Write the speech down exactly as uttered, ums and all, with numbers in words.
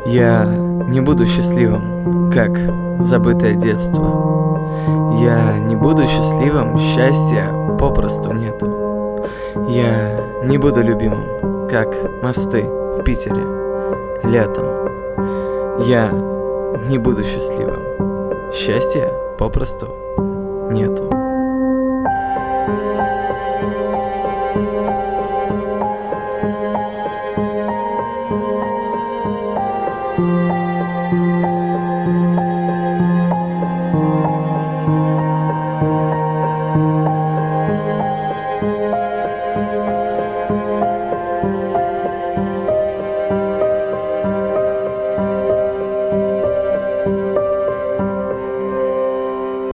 Я не буду счастливым, как забытое детство. Я не буду счастливым, счастья попросту нету. Я не буду любимым, как мосты в Питере летом. Я не буду счастливым, счастья попросту нету.